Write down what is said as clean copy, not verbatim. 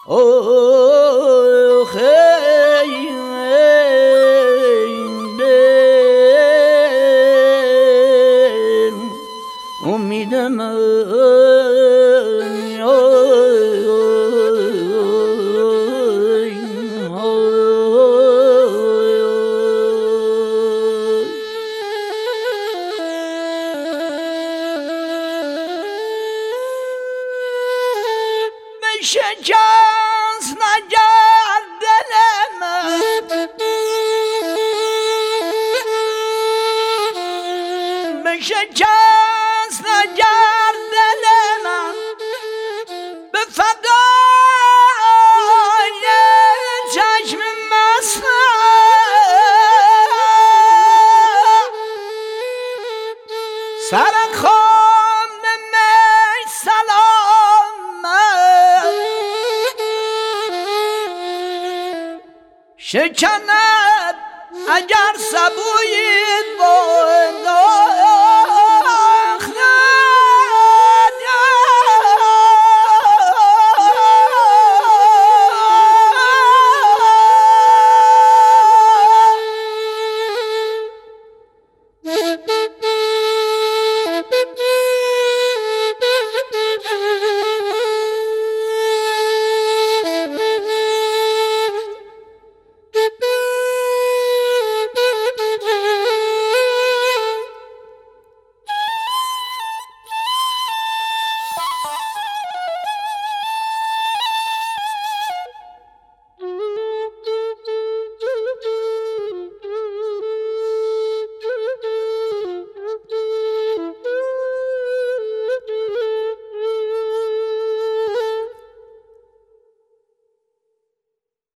او خیلی امیدم شکست نگرد دل من به شکست نگرد دل من به فدای چشم مستم سر خم به می سلامت شکند اگر سبوی بود